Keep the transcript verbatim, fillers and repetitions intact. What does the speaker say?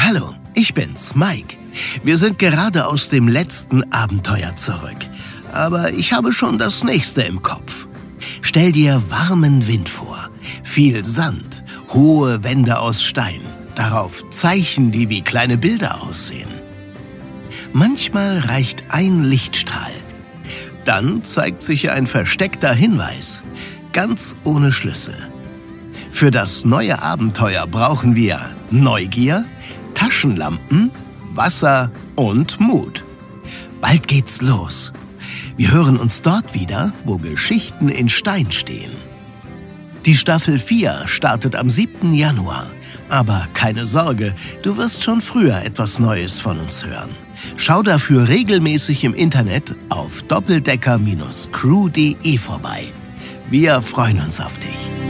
Hallo, ich bin's, Mike. Wir sind gerade aus dem letzten Abenteuer zurück. Aber ich habe schon das nächste im Kopf. Stell dir warmen Wind vor, viel Sand, hohe Wände aus Stein, darauf Zeichen, die wie kleine Bilder aussehen. Manchmal reicht ein Lichtstrahl. Dann zeigt sich ein versteckter Hinweis, ganz ohne Schlüssel. Für das neue Abenteuer brauchen wir Neugier, Taschenlampen, Wasser und Mut. Bald geht's los. Wir hören uns dort wieder, wo Geschichten in Stein stehen. Die Staffel vier startet am siebten Januar. Aber keine Sorge, du wirst schon früher etwas Neues von uns hören. Schau dafür regelmäßig im Internet auf doppeldecker Bindestrich crew punkt de vorbei. Wir freuen uns auf dich.